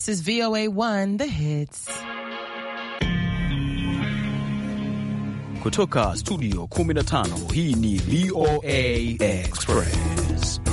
This is VOA1 The Hits. Kutoka studio 15, hii ni VOA Express.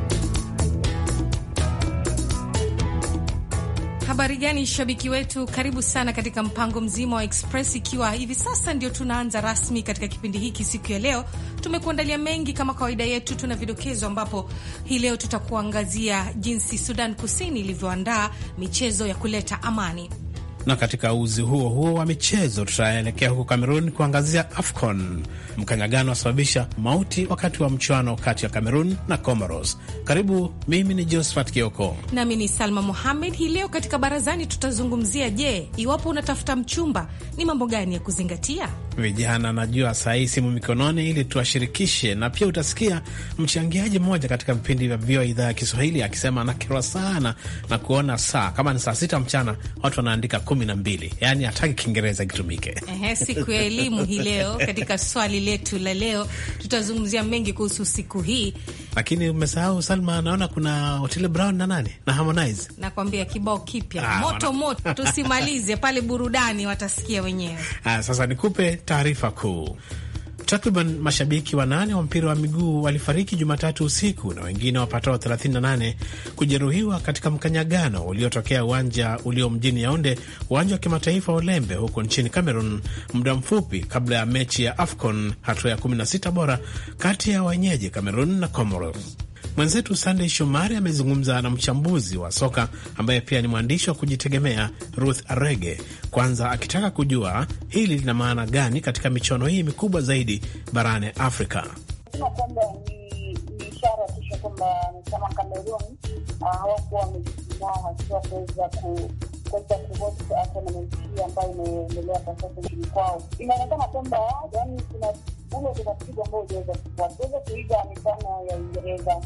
Habari gani shabiki wetu, karibu sana katika mpango mzima wa Express, ikiwa hivi sasa ndio tunaanza rasmi katika kipindi hiki. Siku ya leo tumekuandalia mengi kama kawaida yetu, tuna vidokezo ambapo hii leo tutakuangazia jinsi Sudan Kusini ilivyoandaa michezo ya kuleta amani. Na katika uzi huo wa michezo tutaelekea huko Cameroon kuangazia AFCON. Mkanyagano wasababisha mauti wakati wa mchuano kati ya Cameroon na Comoros. Karibu, mimi ni Josephat Kioko. Nami ni Salma Mohamed. Hii leo katika barazani tutazungumzia, je, iwapo unatafuta mchumba ni mambo gani ya kuzingatia? Vijana najua saa hii simu mikononi ili tuwashirikishe, na pia utasikia mchangiaji mmoja katika vipindi vya VOA idhaa ya Kiswahili akisema anakirwa sana na kuona saa kama ni saa 6 mchana watu wanaandika 12, yani hataki Kiingereza kitumike. Siku ya elimu hii leo. Katika swali letu la leo tutazungumzia mengi kuhusu siku hii. Lakini umesahau Salma, naona kuna Otile Brown na nani na Harmonize. Nakwambia kibao kipya moto. Tusimalize pale, burudani watasikia wenyewe. Sasa nikupe taarifa kuu. Takriban mashabiki 8 wa mpira wa miguu walifariki Jumatatu usiku na wengine wapatao 38 kujeruhiwa katika mkanyagano uliotokea uwanja ulio mjini Yaounde, uwanja wa kimataifa wa Olembe huko nchini Cameroon, muda mfupi kabla ya mechi ya AFCON hatua ya 16 bora kati ya wenyeji Cameroon na Comoros. Mwenzetu Sunday Shomari amezungumza na mchambuzi wa soka ambaye pia ni mwandishi wa kujitegemea Ruth Arege, kwanza akitaka kujua hili lina maana gani katika michuano hii mikubwa zaidi barani Afrika. Sema kwamba ni ishara kisha kwamba kama Cameroon hawakuwa wamejisimama hatua kuweza kuhost tournament hii ambayo inaendelea kwa sasa nchini kwao. Inaonekana kwamba yani kuna ule utaratibu ambao unaweza kuiga mifano ya Uingereza,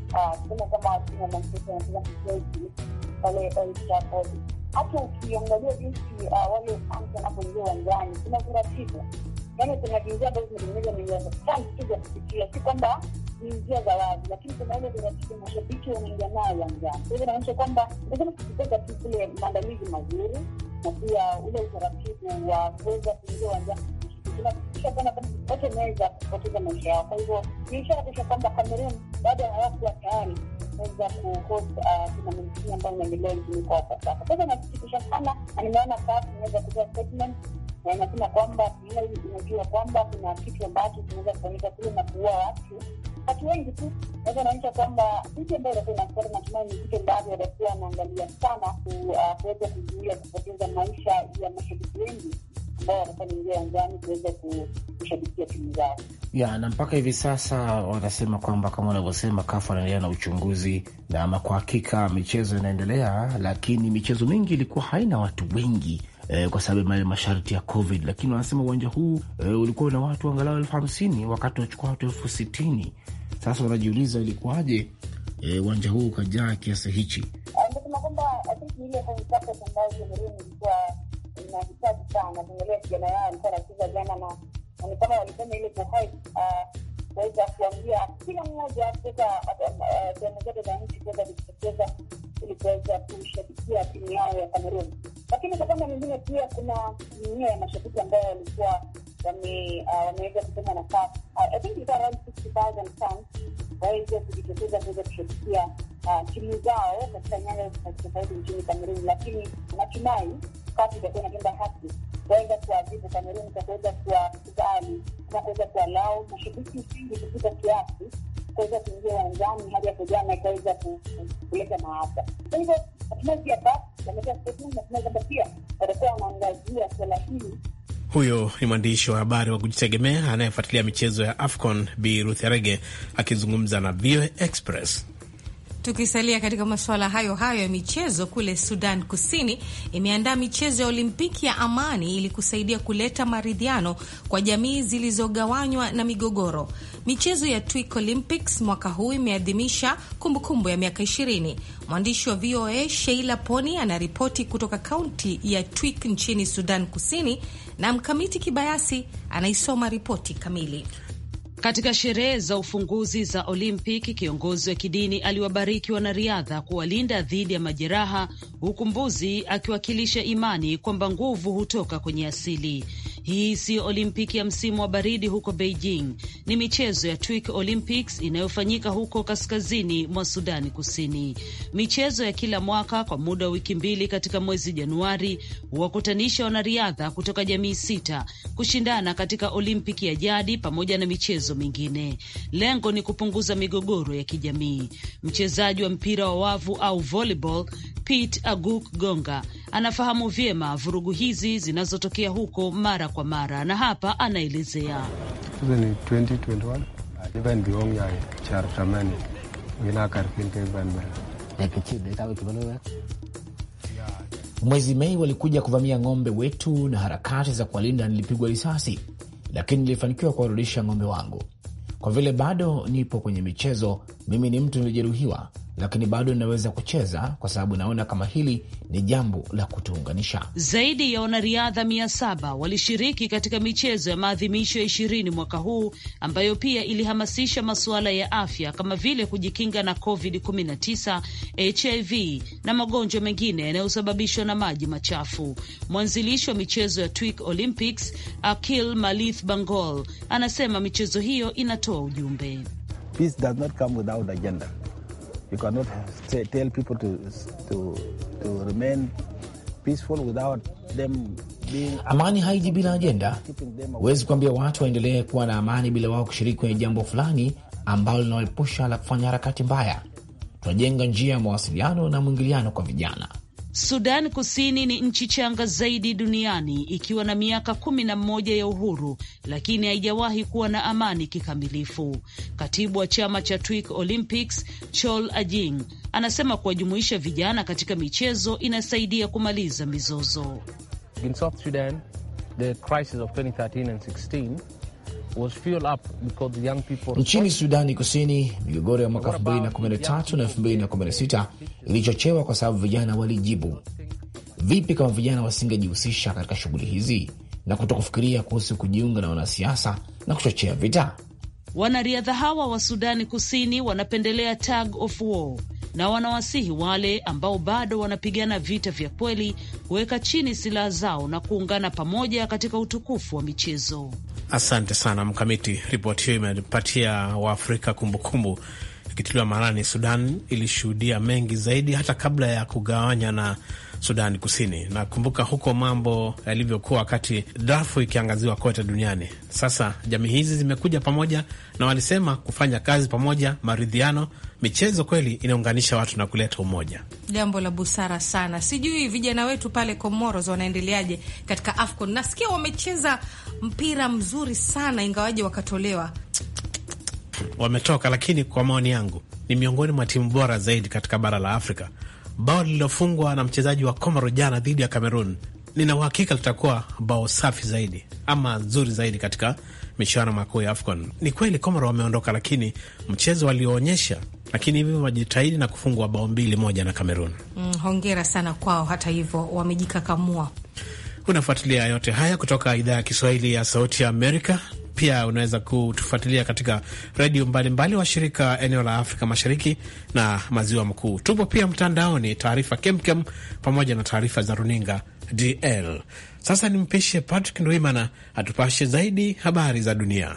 kama timu ya Manchester United pale Old Trafford. Hata ukiangalia jinsi wale fans wanapoingia uwanjani, kuna utaratibu. Yani kuna jinsi ambazo zinatengenezwa fans za kufikia, si kwamba ni njia za wazi, lakini kuna ile utaratibu mashabiki wanaingia nayo uwanjani. Kwa hivyo inaonyesha kwamba lazima tukipenda tu kule maandalizi mazuri na pia ule utaratibu wa kuweza kuingia uwanjani. Tunakisha kama wote wanaweza kupoteza maisha yao. Kwa hivyo ni ishara kisha kwamba Cameroon bado hawakuwa tayari kuweza kuhost tournament ambayo inaendelea nchini kwao kwa sasa. Kwa hivyo nasikitisha sana, na nimeona CAF inaweza kutoa statement na inasema kwamba inajua kwamba kuna kitu ambacho kinaweza kufanyika kule na kuua watu wengi tu. Kwa hivyo inaonyesha kwamba kitu ambayo inakuwa natumai ni kitu ambacho watakuwa wanaangalia sana kuweza kuzuia kupoteza maisha ya mashabiki wengi ambao watakuwa uwanjani kuweza kushabikia timu zao. Na mpaka hivi sasa wanasema kwamba kama wanavyosema CAF wanaendelea na uchunguzi, na ama kwa hakika michezo inaendelea, lakini michezo mingi ilikuwa haina watu wengi kwa sababu ya masharti ya COVID, lakini wanasema uwanja huu ulikuwa na watu angalau 50,000 wakati unachukua watu 60,000. Sasa wanajiuliza ilikuwaje uwanja huu ukajaa kiasi hichi. Ndio kwamba ile concept ambayo ilikuwa inahitaji sana kuendelea kijana yao alikuwa anacheza jana, na ni kama walifanya ile kuweza kuambia kila mmoja kuweza timu zote za nchi kuweza kucheza ili kuweza kushabikia timu yao ya Cameroon. Lakini kwa kama nyingine pia kuna nia ya mashabiki ambao walikuwa wameweza kusema na CAF. I think it's around 60,000 fans waweze kujitokeza kuweza kushabikia timu zao katika nyanja tofauti nchini Cameroon. Lakini natumai CAF itakuwa inatenda haki kuweza kuadhibu Cameroon kwa kuweza kuwakubali na kuweza kuwalau mashabiki wengi kupita kiasi kuweza kuingia uwanjani hadi hapo jana ikaweza kuleta maafa. Kwa hivyo natumai pia CAF wametoa statement, natumai kwamba pia watakuwa wanaangazia swala hili. Huyo ni mwandishi wa habari wa kujitegemea anayefuatilia michezo ya AFCON, Bi Ruth Arege akizungumza na VOA Express. Tukisalia katika masuala hayo ya michezo, kule Sudan Kusini imeandaa michezo ya Olimpiki ya amani ili kusaidia kuleta maridhiano kwa jamii zilizogawanywa na migogoro. Michezo ya Twik Olympics mwaka huu imeadhimisha kumbukumbu ya miaka 20. Mwandishi wa VOA Sheila Poni anaripoti kutoka kaunti ya Twik nchini Sudan Kusini, na Mkamiti Kibayasi anaisoma ripoti kamili. Katika sherehe za ufunguzi za Olimpiki, kiongozi wa kidini aliwabariki wanariadha kuwalinda dhidi ya majeraha, huku mbuzi akiwakilisha imani kwamba nguvu hutoka kwenye asili. Hii siyo Olimpiki ya msimu wa baridi huko Beijing, ni michezo ya Twik Olympics inayofanyika huko kaskazini mwa Sudani Kusini. Michezo ya kila mwaka kwa muda wa wiki 2 katika mwezi Januari huwakutanisha wanariadha kutoka jamii 6 kushindana katika Olimpiki ya jadi pamoja na michezo mingine. Lengo ni kupunguza migogoro ya kijamii. Mchezaji wa mpira wa wavu au volleyball Pete Aguk Gonga anafahamu vyema vurugu hizi zinazotokea huko mara kwa mara, na hapa anaelezea. Mwezi Mei walikuja kuvamia ng'ombe wetu na harakati za kuwalinda nilipigwa risasi, lakini nilifanikiwa kuwarudisha ng'ombe wangu. Kwa vile bado nipo kwenye michezo, mimi ni mtu nilijeruhiwa, lakini bado ninaweza kucheza kwa sababu naona kama hili ni jambo la kutuunganisha. Zaidi ya wanariadha 700 walishiriki katika michezo ya maadhimisho ya 20 mwaka huu, ambayo pia ilihamasisha masuala ya afya kama vile kujikinga na COVID-19, HIV na magonjwa mengine yanayosababishwa na maji machafu. Mwanzilishi wa michezo ya Twik Olympics, Akil Malith Bangol, anasema michezo hiyo inatoa ujumbe. Peace does not come without agenda. You cannot tell people to remain peaceful without them being... Amani haiji bila ajenda. Huwezi kuambia watu waendelee kuwa na amani bila wao kushiriki kwenye jambo fulani ambalo linawaepusha la kufanya harakati mbaya. Tunajenga njia ya mawasiliano na mwingiliano kwa vijana. Sudan Kusini ni nchi changa zaidi duniani ikiwa na miaka 11 ya uhuru, lakini haijawahi kuwa na amani kikamilifu. Katibu wa chama cha Twik Olympics, Chol Ajing, anasema kuwajumuisha vijana katika michezo inasaidia kumaliza mizozo. In South Sudan, the crisis of 2013 and 16 was fueled up because the young people... Nchini Sudani Kusini, migogoro ya mwaka 2013 na 2016 ilichochewa kwa sababu vijana walijibu. Vipi kama vijana wasingejihusisha katika shughuli hizi na kutokufikiria kuhusu kujiunga na wanasiasa na kuchochea vita? Wanariadha hawa wa Sudani Kusini wanapendelea tug of war na wanawasihi wale ambao bado wanapigana vita vya kweli kuweka chini silaha zao na kuungana pamoja katika utukufu wa michezo. Asante sana Mkamiti. Ripoti hiyo imepatia Waafrika kumbukumbu, ikitiliwa maanani Sudan ilishuhudia mengi zaidi hata kabla ya kugawanya na Sudani Kusini. Na kumbuka huko mambo yalivyokuwa wakati Darfur ikiangaziwa kote duniani. Sasa jamii hizi zimekuja pamoja na walisema kufanya kazi pamoja, maridhiano, michezo kweli inaunganisha watu na kuleta umoja. Jambo la busara sana. Sijui vijana wetu pale Comoros wanaendeleaje katika AFCON. Nasikia wamecheza mpira mzuri sana ingawaje wakatolewa. Wametoka, lakini kwa maoni yangu ni miongoni mwa timu bora zaidi katika bara la Afrika. Bao lililofungwa na mchezaji wa Komoro jana dhidi ya Cameroon, nina uhakika litakuwa bao safi zaidi ama nzuri zaidi katika michuano makuu ya AFCON. Ni kweli Komoro wameondoka, lakini mchezo walioonyesha, lakini hivyo wajitahidi na kufungwa bao 2-1 na Cameroon. Hongera sana kwao, hata hivyo wamejikakamua. Unafuatilia yote haya kutoka idhaa ya Kiswahili ya Sauti ya Amerika. Pia unaweza kutufuatilia katika redio mbalimbali wa shirika eneo la Afrika Mashariki na Maziwa Makuu. Tupo pia mtandaoni, taarifa kemkem pamoja na taarifa za runinga DL. Sasa nimpishe Patrick Ndwimana atupashe zaidi habari za dunia.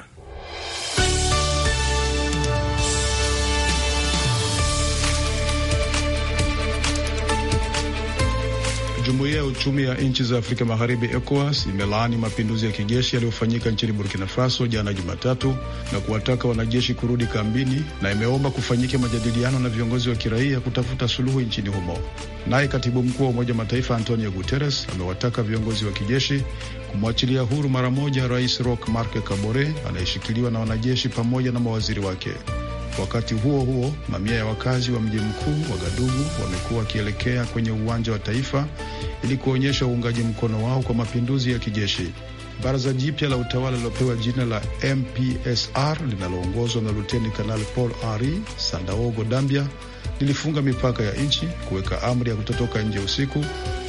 Jumuiya ya uchumi ya nchi za Afrika Magharibi ECOWAS imelaani mapinduzi ya kijeshi yaliyofanyika nchini Burkina Faso jana Jumatatu na kuwataka wanajeshi kurudi kambini, na imeomba kufanyike majadiliano na viongozi wa kiraia kutafuta suluhu nchini humo. Naye katibu mkuu wa Umoja Mataifa Antonio Guterres amewataka viongozi wa kijeshi kumwachilia huru mara moja Rais Roch Marc Kabore anayeshikiliwa na wanajeshi pamoja na mawaziri wake. Wakati huo huo, mamia ya wakazi wa mji mkuu wa Gadugu wamekuwa wakielekea kwenye uwanja wa taifa ili kuonyesha uungaji mkono wao kwa mapinduzi ya kijeshi. Baraza jipya la utawala lilopewa jina la MPSR linaloongozwa na Luteni Kanali Paul Henri Sandaogo Dambia lilifunga mipaka ya nchi, kuweka amri ya kutotoka nje usiku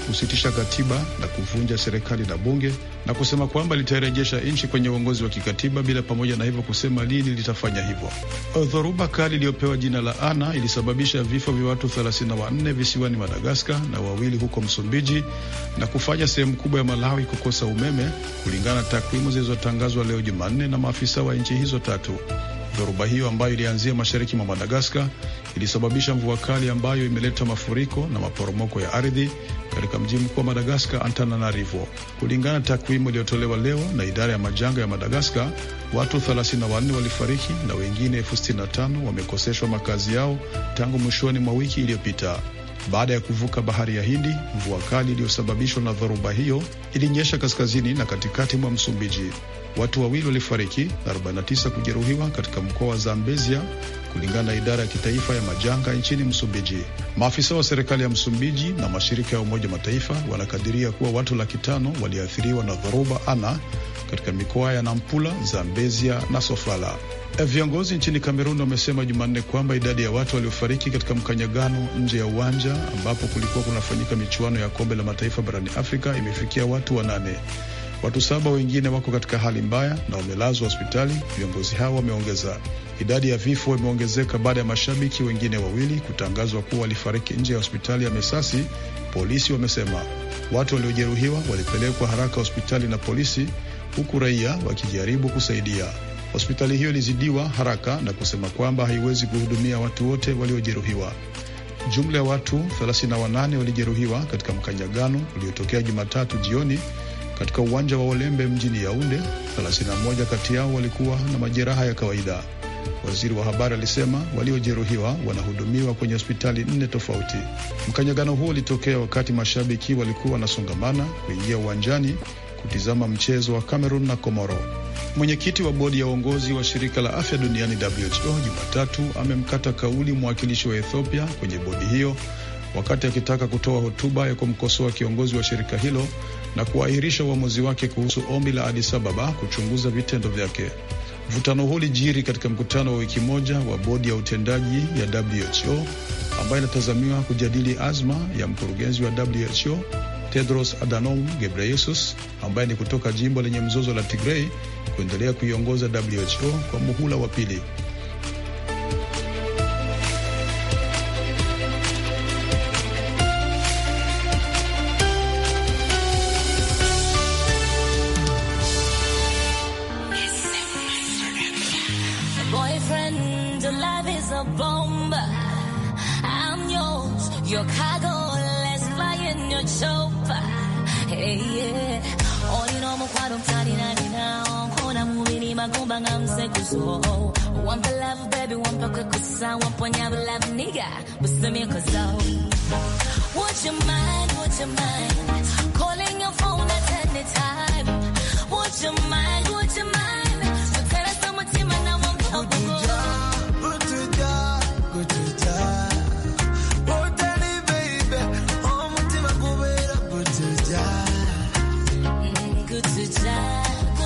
kusitisha katiba na kuvunja serikali na bunge, na kusema kwamba litarejesha nchi kwenye uongozi wa kikatiba bila pamoja na hivyo kusema lini litafanya hivyo. Dhoruba kali iliyopewa jina la Ana ilisababisha vifo vya watu 34 visiwani Madagaskar na 2 huko Msumbiji na kufanya sehemu kubwa ya Malawi kukosa umeme, kulingana na takwimu zilizotangazwa leo Jumanne na maafisa wa nchi hizo tatu. Dhoruba hiyo ambayo ilianzia mashariki mwa Madagaskar ilisababisha mvua kali ambayo imeleta mafuriko na maporomoko ya ardhi katika mji mkuu wa Madagaskar, Antananarivo. Kulingana na takwimu iliyotolewa leo na idara ya majanga ya Madagaskar, watu 34 walifariki na wengine 65,000 wamekoseshwa makazi yao tangu mwishoni mwa wiki iliyopita. Baada ya kuvuka bahari ya Hindi, mvua kali iliyosababishwa na dhoruba hiyo ilinyesha kaskazini na katikati mwa Msumbiji. Watu 2 walifariki na 49 kujeruhiwa katika mkoa wa Zambezia, kulingana na idara ya kitaifa ya majanga nchini Msumbiji. Maafisa wa serikali ya Msumbiji na mashirika ya Umoja Mataifa wanakadiria kuwa watu 500,000 waliathiriwa na dhoruba Ana katika mikoa ya Nampula, Zambezia na Sofala. Viongozi nchini Kamerun wamesema Jumanne kwamba idadi ya watu waliofariki katika mkanyagano nje ya uwanja ambapo kulikuwa kunafanyika michuano ya kombe la mataifa barani Afrika imefikia watu 8. Watu 7 wengine wako katika hali mbaya na wamelazwa hospitali, viongozi hao wameongeza. Idadi ya vifo imeongezeka baada ya mashabiki wengine 2 kutangazwa kuwa walifariki nje ya hospitali ya Mesasi. Polisi wamesema watu waliojeruhiwa walipelekwa haraka hospitali na polisi, huku raia wakijaribu kusaidia. Hospitali hiyo ilizidiwa haraka na kusema kwamba haiwezi kuhudumia watu wote waliojeruhiwa. Jumla ya watu 38 walijeruhiwa katika mkanyagano uliotokea Jumatatu jioni katika uwanja wa Olembe mjini Yaounde. 31 kati yao walikuwa na majeraha ya kawaida. Waziri wa habari alisema waliojeruhiwa wanahudumiwa kwenye hospitali 4 tofauti. Mkanyagano huo ulitokea wakati mashabiki walikuwa wanasongamana kuingia uwanjani kutizama mchezo wa Cameroon na Komoro. Mwenyekiti wa bodi ya uongozi wa shirika la afya duniani WHO Jumatatu amemkata kauli mwakilishi wa Ethiopia kwenye bodi hiyo wakati akitaka kutoa hotuba ya kumkosoa kiongozi wa shirika hilo na kuahirisha uamuzi wake kuhusu ombi la Addis Ababa kuchunguza vitendo vyake. Mvutano huu ulijiri katika mkutano wa wiki moja wa bodi ya utendaji ya WHO ambayo inatazamiwa kujadili azma ya mkurugenzi wa WHO Tedros Adhanom Ghebreyesus ambaye ni kutoka jimbo lenye mzozo la Tigray kuendelea kuiongoza WHO kwa muhula wa pili. calling your phone at any time? Would you mind? So tell us how much time I want to go to die. Oh, tell me, baby, how much time I go to die. Good to die.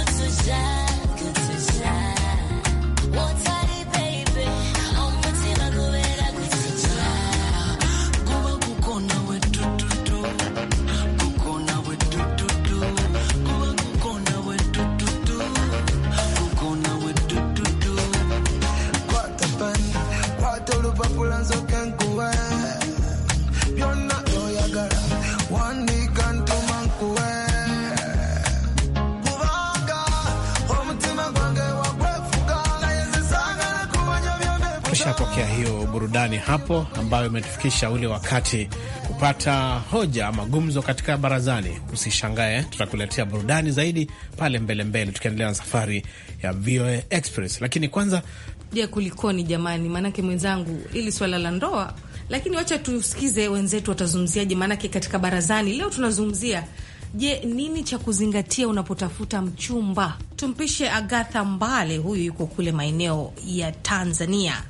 Tushapokea hiyo burudani hapo ambayo imetufikisha ule wakati kupata hoja ama gumzo katika barazani. Usishangae, tutakuletea burudani zaidi pale mbele tukiendelea na safari ya VOA Express. Lakini kwanza, je, kulikoni jamani? Maanake mwenzangu, ili swala la ndoa, lakini wacha tusikize wenzetu watazungumziaje, maanake katika barazani leo tunazungumzia, je, nini cha kuzingatia unapotafuta mchumba? Tumpishe Agatha Mbale, huyu yuko kule maeneo ya Tanzania.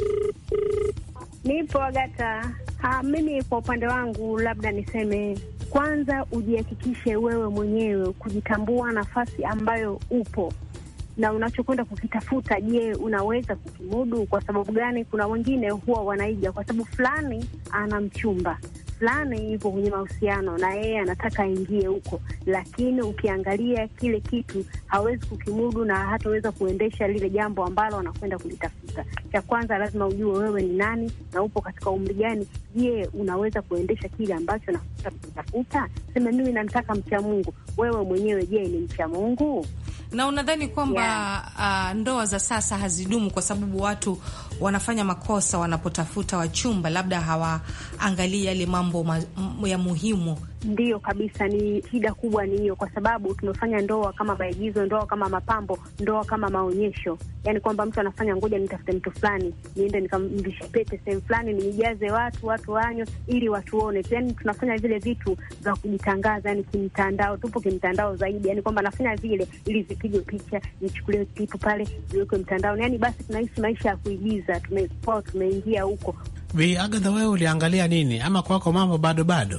Nipo Agatha. Mimi kwa upande wangu labda niseme kwanza ujihakikishe wewe mwenyewe kujitambua nafasi ambayo upo na unachokwenda kukitafuta. Je, unaweza kukimudu? Kwa sababu gani? Kuna wengine huwa wanaiga kwa sababu fulani ana mchumba, fulani yupo kwenye mahusiano na yeye anataka aingie huko, lakini ukiangalia kile kitu hawezi kukimudu na hataweza kuendesha lile jambo ambalo anakwenda kulitafuta. Cha kwanza lazima ujue wewe ni nani na upo katika umri gani. Je, unaweza kuendesha kile ambacho nakuta kutafuta? Sema mimi namtaka mcha Mungu. Wewe mwenyewe je, ni mcha Mungu? Na unadhani kwamba ndoa za sasa hazidumu kwa sababu watu wanafanya makosa wanapotafuta wachumba, labda hawaangalii yale mambo ya muhimu? Ndiyo kabisa, ni shida kubwa ni hiyo, kwa sababu tumefanya ndoa kama maigizo, ndoa kama mapambo, ndoa kama maonyesho. Yani kwamba mtu anafanya ngoja nitafute mtu fulani, niende nikamvishe pete sehemu fulani, nijaze watu wanywe ili watuone. Yani tunafanya vile vitu za kujitangaza, yani kimtandao, tupo kimtandao zaidi. Yani kwamba nafanya vile ili zipigwe picha, nichukulie kitu pale, niweke mtandao. Yani basi tunaishi maisha ya kuigiza, tumeingia huko. Bi Agatha, wewe uliangalia nini ama kwako mambo bado?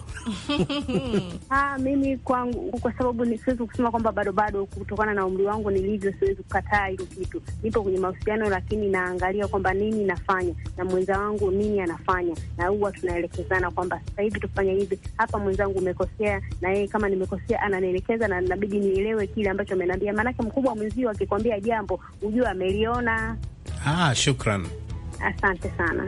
Mimi kwangu, kwa sababu siwezi kusema kwamba bado kutokana na umri wangu nilivyo, siwezi kukataa hilo kitu. Nipo kwenye mahusiano, lakini naangalia kwamba nini nafanya na mwenza wangu nini anafanya, na huwa tunaelekezana kwamba sasa hivi tufanye hivi, hapa mwenzangu umekosea, na yeye kama nimekosea ananielekeza na inabidi nielewe kile ambacho ameniambia. Maana mkubwa mwenzio akikwambia jambo ujue ameliona. Shukran. Asante sana.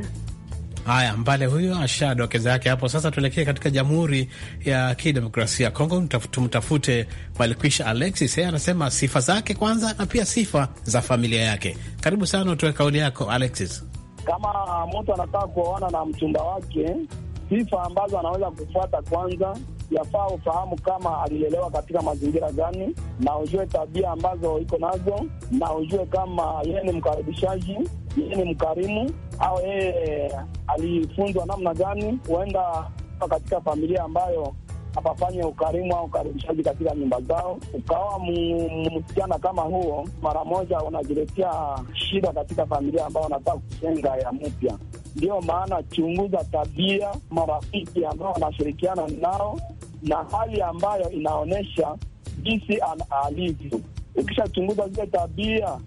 Haya, Mbale huyo ashadokeza yake hapo. Sasa tuelekee katika Jamhuri ya Kidemokrasia ya Kongo, tumtafute Malikwisha Alexis. Yeye anasema sifa zake kwanza na pia sifa za familia yake. Karibu sana, utoe kauli yako Alexis. Kama mtu anataka kuoana na mchumba wake, sifa ambazo anaweza kufuata, kwanza yafaa ufahamu kama alilelewa katika mazingira gani, na ujue tabia ambazo iko nazo, na ujue kama yeye ni mkaribishaji, yeye ni mkarimu, au yeye alifunzwa namna gani. Huenda katika familia ambayo hapafanye ukarimu au ukaribishaji katika nyumba zao, ukawa msichana kama huo, mara moja unajiletea shida katika familia ambayo unataka kujenga ya mpya. Ndio maana chunguza tabia, marafiki ambao wanashirikiana nao, na hali ambayo inaonyesha jinsi alivyo. Ukishachunguza zile tabia,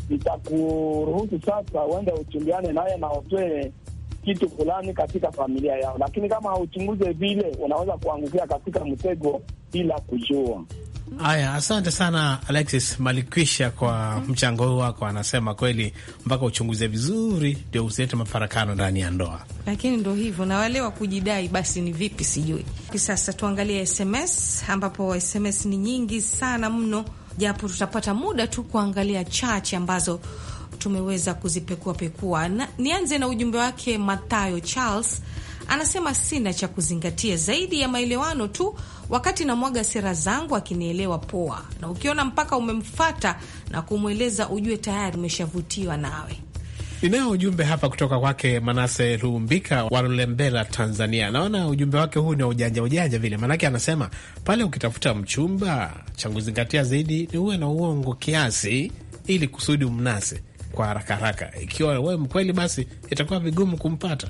itakuruhusu sasa uende uchumbiane naye na utoe kitu fulani katika familia yao. Lakini kama hauchunguze vile, unaweza kuangukia katika mtego bila kujua. Haya, asante sana Alexis Malikwisha kwa mchango huu wako. Anasema kweli mpaka uchunguze vizuri ndio usilete mafarakano ndani ya ndoa. Lakini ndo hivyo, na wale wa kujidai basi ni vipi sijui. Sasa tuangalie SMS, ambapo SMS ni nyingi sana mno, japo tutapata muda tu kuangalia chache ambazo tumeweza kuzipekua. Nianze na ujumbe wake Mathayo Charles. Anasema sina cha kuzingatia zaidi ya maelewano tu, wakati na mwaga sera zangu akinielewa poa, na ukiona mpaka umemfata na kumweleza ujue tayari umeshavutiwa nawe. Ninao ujumbe hapa kutoka kwake Manase Rumbika wa Lulembela, Tanzania. Naona ujumbe wake huu ni ujanja vile, manake anasema pale ukitafuta mchumba, cha kuzingatia zaidi ni uwe na uongo kiasi, ili kusudi umnase kwa haraka. Ikiwa wewe mkweli, basi itakuwa vigumu kumpata.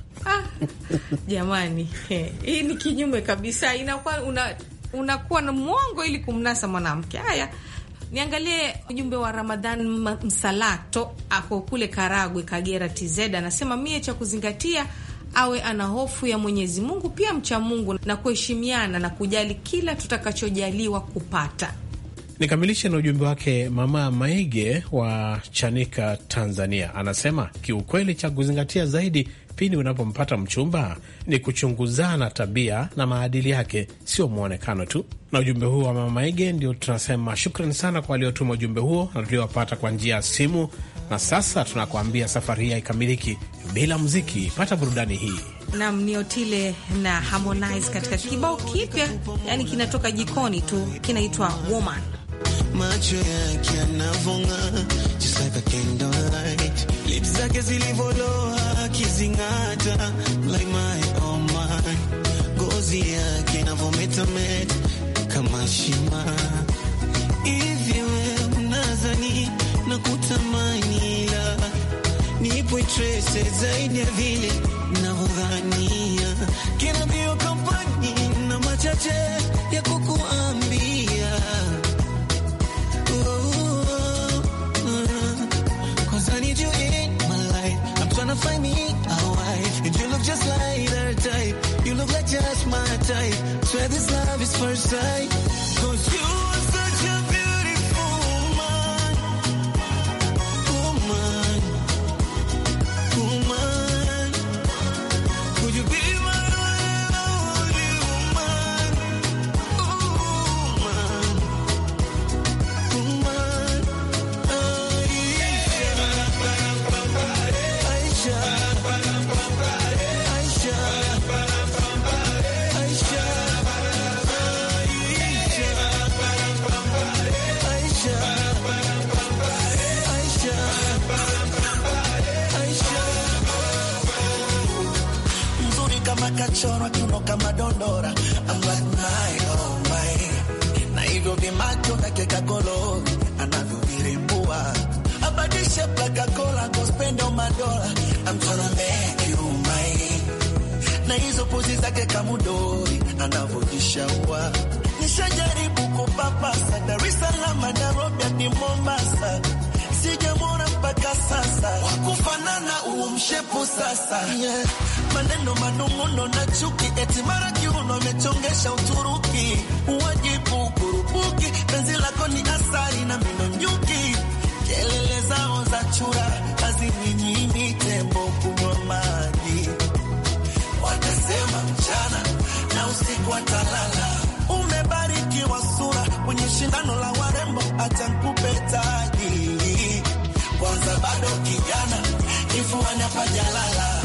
Jamani, hii ni kinyume kabisa. Inakuwa unakuwa na mwongo ili kumnasa mwanamke. Haya, niangalie ujumbe wa Ramadhan Msalato, ako kule Karagwe, Kagera, TZ. Anasema mie cha kuzingatia awe ana hofu ya Mwenyezi Mungu, pia mcha Mungu, na kuheshimiana na kujali kila tutakachojaliwa kupata. Nikamilishe na ujumbe wake Mama Maige wa Chanika, Tanzania. Anasema kiukweli cha kuzingatia zaidi pindi unapompata mchumba ni kuchunguzana tabia na maadili yake, sio mwonekano tu. Na ujumbe huu wa Mama Maige ndio tunasema shukrani sana kwa waliotuma ujumbe huo na tuliowapata kwa njia ya simu. Na sasa tunakuambia safari hii haikamiliki bila muziki. Pata burudani hii. Naam, ni Otile na Harmonize katika kibao kipya, yani kinatoka jikoni tu, kinaitwa Woman. Macho yake yanavong'aa, just like a candlelight. Lips zake zilivoloa akizing'ata, like my oh my. Ngozi yake inavometameta kama shima. Hivi wewe unadhani na kutamani, la nipo trace zaidi ya vile navyodhania. Kina bio kampani na machache ya kukuambia, I need you in my life. I'm trying to find me a wife, and you look just like her type. You look like just my swear this love is first sight. 'Cause you are such a beautiful woman. Woman. Woman. Could you be my only woman? Woman. Woman. Aisha. Kachorwa kiuno kama dondora, I'm like my oh my, na hivyo vimacho na keka golo anavyovirimbua, abadishe plaka kola gospendo madola, I'm gonna make you mine, na hizo pozi zake kamudori anavyojishaua. Nishajaribu kupapasa Dar es Salaam, Nairobi hadi Mombasa, sijamwona mpaka sasa wakufanana umshepu sasa, yeah. Maneno manunguno na chuki, eti mara kiuno amechongesha Uturuki, uwajibu kurupuki, penzi lako ni asari na mino nyuki, kelele zao za chura hazininyimi tembo kunywa maji, watasema mchana na usiku watalala. Umebarikiwa sura kwenye shindano la warembo, acha nikupe taji, kwanza bado kijana kifuani hapajalala.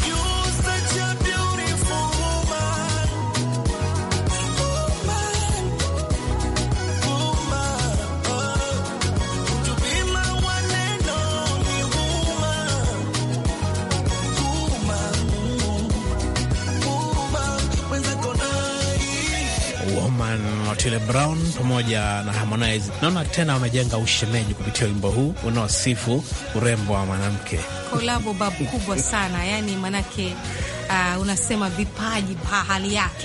Otile Brown pamoja na Harmonize. Naona tena wamejenga ushemeji kupitia wimbo huu unaosifu urembo wa mwanamke. Kolabo babu kubwa sana, yani manake unasema vipaji hali yake.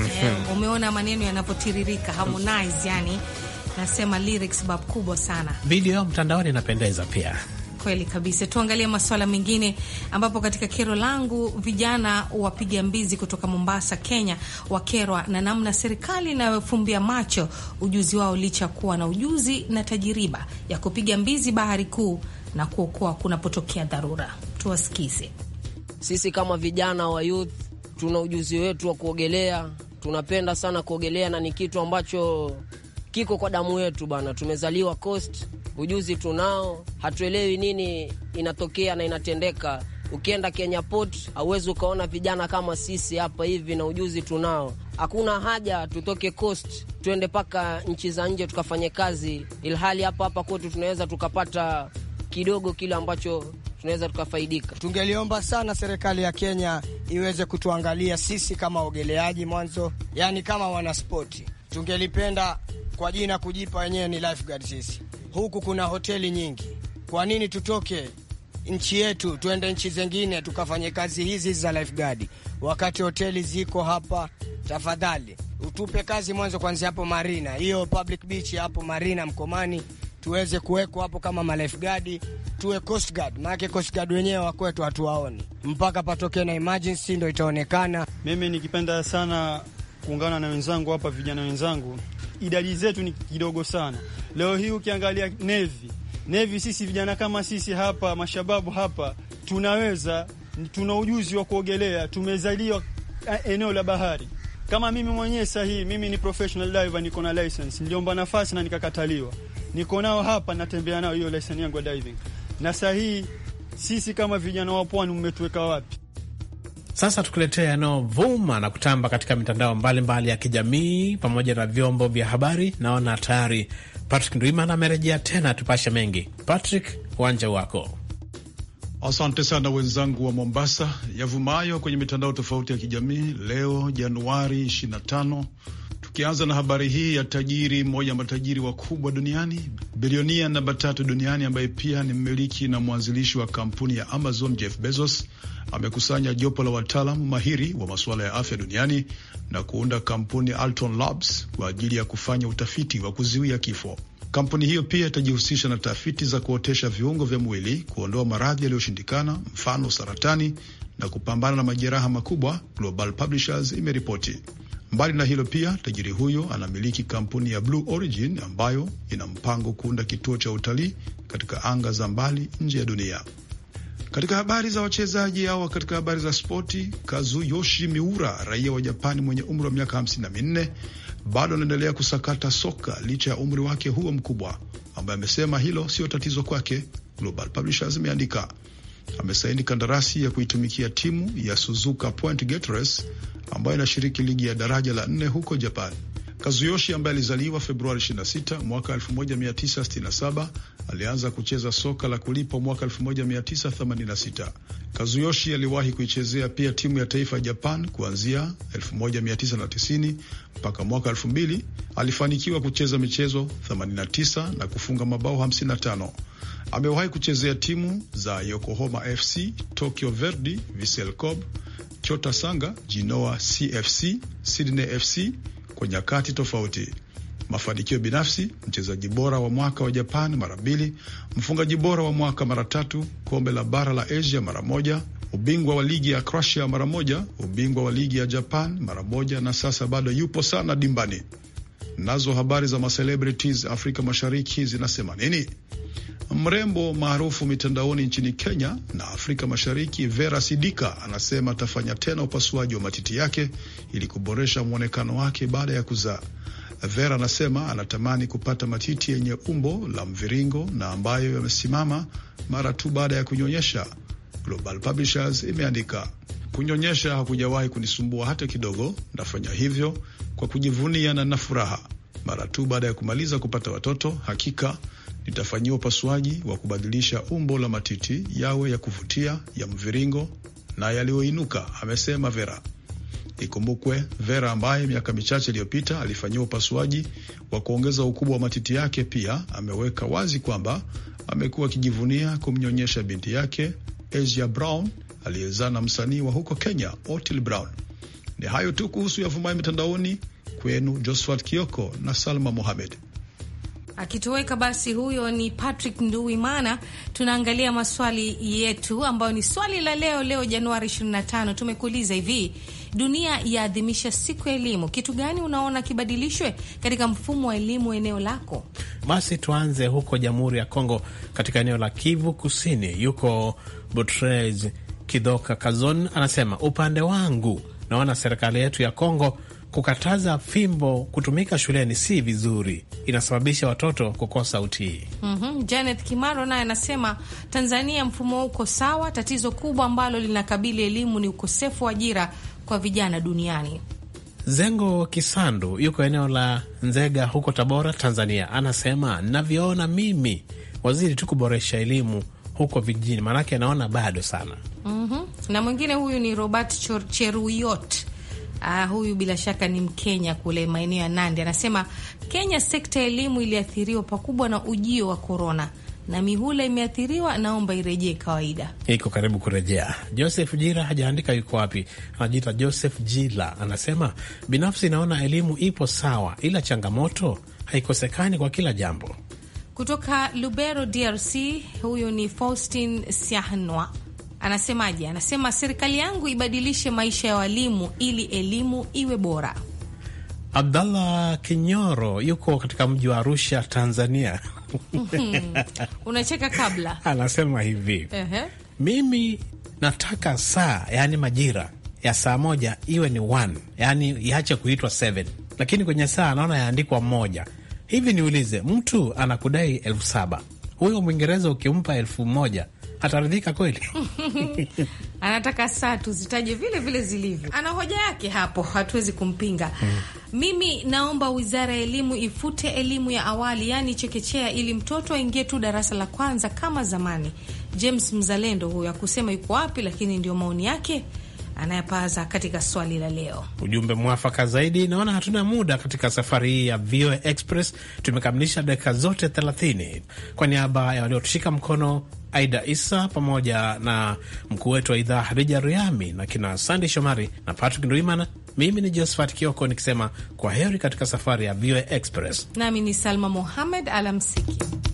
Umeona maneno yanapotiririka Harmonize, yani nasema lyrics babu kubwa sana. Video mtandaoni inapendeza pia. Kweli kabisa. Tuangalie masuala mengine, ambapo katika kero langu, vijana wapiga mbizi kutoka Mombasa, Kenya wakerwa na namna serikali inayofumbia macho ujuzi wao licha kuwa na ujuzi na tajiriba ya kupiga mbizi bahari kuu na kuokoa kunapotokea dharura. Tuwasikize. Sisi kama vijana wa youth tuna ujuzi wetu wa kuogelea, tunapenda sana kuogelea na ni kitu ambacho kiko kwa damu yetu bana. Tumezaliwa coast, ujuzi tunao, hatuelewi nini inatokea na inatendeka. Ukienda Kenya Port, hauwezi ukaona vijana kama sisi hapa hivi na ujuzi tunao. Hakuna haja tutoke coast tuende paka nchi za nje tukafanye kazi, ilhali hapa kwetu tunaweza tukapata kidogo kile ambacho tunaweza tukafaidika. Tungeliomba sana serikali ya Kenya iweze kutuangalia sisi kama ogeleaji mwanzo, yani kama wana spoti. Tungelipenda kwa jina kujipa wenyewe ni lifeguard sisi. Huku kuna hoteli nyingi. Kwa nini tutoke nchi yetu tuende nchi zingine tukafanye kazi hizi za lifeguard wakati hoteli ziko hapa? Tafadhali utupe kazi mwanzo kwanza hapo Marina, hiyo public beach hapo Marina Mkomani, tuweze kuweko hapo kama ma lifeguard, tuwe coast guard. Maana coast guard wenyewe wa kwetu hatuwaoni mpaka patoke na emergency ndio itaonekana. Mimi nikipenda sana kuungana na wenzangu hapa, vijana wenzangu. Idadi zetu ni kidogo sana. Leo hii ukiangalia Navy sisi vijana kama sisi hapa, mashababu hapa, tunaweza, tuna ujuzi wa kuogelea, tumezaliwa eneo la bahari. Kama mimi mwenyewe sahihi, mimi ni professional diver, niko na license. Niliomba nafasi na nikakataliwa. Niko nao hapa, natembea nao hiyo license yangu ya diving. Na sahihi sisi kama vijana wa pwani umetuweka wapi? Sasa tukuletea yanayovuma na kutamba katika mitandao mbalimbali ya kijamii pamoja na vyombo vya habari. Naona tayari Patrick Ndwimana amerejea tena tupashe mengi. Patrick, uwanja wako. Asante sana wenzangu wa Mombasa. Yavumayo kwenye mitandao tofauti ya kijamii leo Januari 25. Tukianza na habari hii ya tajiri mmoja wa matajiri wakubwa duniani, bilionia namba 3 duniani ambaye pia ni mmiliki na mwanzilishi wa kampuni ya Amazon, Jeff Bezos amekusanya jopo la wataalamu mahiri wa masuala ya afya duniani na kuunda kampuni Alton Labs kwa ajili ya kufanya utafiti wa kuzuia kifo. Kampuni hiyo pia itajihusisha na tafiti za kuotesha viungo vya mwili, kuondoa maradhi yaliyoshindikana, mfano saratani, na kupambana na majeraha makubwa, Global Publishers imeripoti. Mbali na hilo pia, tajiri huyo anamiliki kampuni ya Blue Origin ambayo ina mpango kuunda kituo cha utalii katika anga za mbali nje ya dunia. Katika habari za wachezaji au katika habari za spoti, Kazuyoshi Miura, raia wa Japani mwenye umri wa miaka 54, bado anaendelea kusakata soka licha ya umri wake huo mkubwa, ambaye amesema hilo sio tatizo kwake. Global Publishers imeandika amesaini kandarasi ya kuitumikia timu ya Suzuka Point Gators ambayo inashiriki ligi ya daraja la 4 huko Japan. Kazuyoshi ambaye alizaliwa Februari 26 mwaka 1967 alianza kucheza soka la kulipwa mwaka 1986. Kazuyoshi aliwahi kuichezea pia timu ya taifa ya Japan kuanzia 1990 mpaka mwaka 2000. Alifanikiwa kucheza michezo 89 na kufunga mabao 55. Amewahi kuchezea timu za Yokohama FC, Tokyo Verdy, Vissel Kobe, Chota Sanga, Genoa CFC, Sydney FC kwa nyakati tofauti. Mafanikio binafsi: mchezaji bora wa mwaka wa Japan mara 2, mfungaji bora wa mwaka mara 3, kombe la bara la Asia mara 1, ubingwa wa ligi ya Croatia mara 1, ubingwa wa ligi ya Japan mara 1, na sasa bado yupo sana dimbani. Nazo habari za macelebrities Afrika Mashariki zinasema nini? Mrembo maarufu mitandaoni nchini Kenya na Afrika Mashariki, Vera Sidika, anasema atafanya tena upasuaji wa matiti yake ili kuboresha mwonekano wake baada ya kuzaa. Vera anasema anatamani kupata matiti yenye umbo la mviringo na ambayo yamesimama mara tu baada ya kunyonyesha. Global Publishers imeandika, kunyonyesha hakujawahi kunisumbua hata kidogo. Nafanya hivyo kwa kujivunia na furaha. Mara tu baada ya kumaliza kupata watoto, hakika nitafanyiwa upasuaji wa kubadilisha umbo la matiti yawe ya kuvutia, ya mviringo na yaliyoinuka, amesema Vera. Ikumbukwe, Vera ambaye miaka michache iliyopita alifanyiwa upasuaji wa kuongeza ukubwa wa matiti yake, pia ameweka wazi kwamba amekuwa akijivunia kumnyonyesha binti yake Asia Brown aliyezaa na msanii wa huko Kenya Otile Brown. Ni hayo tu kuhusu yavumayo mitandaoni. Kwenu Josephat Kioko na Salma Mohamed. Akitoweka basi, huyo ni Patrick Nduwimana. Tunaangalia maswali yetu ambayo ni swali la leo Januari 25. Tumekuuliza hivi: dunia yaadhimisha siku ya elimu, kitu gani unaona kibadilishwe katika mfumo wa elimu eneo lako? Basi tuanze huko Jamhuri ya Kongo, katika eneo la Kivu Kusini. Yuko Botrez Kidoka Kazon, anasema upande wangu naona serikali yetu ya Kongo kukataza fimbo kutumika shuleni si vizuri, inasababisha watoto kukosa utii. Janet Kimaro naye anasema Tanzania mfumo uko sawa, tatizo kubwa ambalo linakabili elimu ni ukosefu wa ajira kwa vijana duniani. Zengo Kisandu yuko eneo la Nzega huko Tabora, Tanzania, anasema navyoona mimi waziri tu kuboresha elimu huko vijijini, manake anaona bado sana. Na mwingine huyu ni Robert Cheruyot. Huyu bila shaka ni Mkenya kule maeneo ya Nandi. Anasema Kenya sekta ya elimu iliathiriwa pakubwa na ujio wa korona na mihula imeathiriwa, naomba irejee kawaida. Iko karibu kurejea. Joseph Jira hajaandika yuko wapi, anajiita Joseph Jila, anasema binafsi naona elimu ipo sawa, ila changamoto haikosekani kwa kila jambo. Kutoka Lubero, DRC, huyu ni Faustin Siahnwa. Anasemaje? Anasema serikali yangu ibadilishe maisha ya walimu ili elimu iwe bora. Abdallah Kinyoro yuko katika mji wa Arusha, Tanzania. Unacheka kabla. Anasema hivi, mimi nataka saa, yani majira ya saa moja iwe ni 1, yani iache kuitwa 7, lakini kwenye saa anaona yaandikwa 1. Hivi niulize, mtu anakudai 7,000, huyo Mwingereza ukimpa 1,000 ataridhika kweli? Anataka saa tuzitaje vile vile zilivyo. Ana hoja yake hapo, hatuwezi kumpinga. Mimi naomba Wizara ya Elimu ifute elimu ya awali, yani chekechea, ili mtoto aingie tu darasa la kwanza kama zamani. James Mzalendo huyo akusema yuko wapi, lakini ndio maoni yake anayapaza katika swali la leo. Ujumbe mwafaka zaidi. Naona hatuna muda katika safari hii ya VOA Express. Tumekamilisha dakika zote 30. Kwa niaba ya waliotushika mkono, Aida Isa pamoja na mkuu wetu wa idhaa Hadija Riami na kina Sandy Shomari na Patrick Nduimana, mimi ni Josephat Kioko nikisema kwa heri katika safari ya VOA Express. Nami ni Salma Mohamed, alamsiki.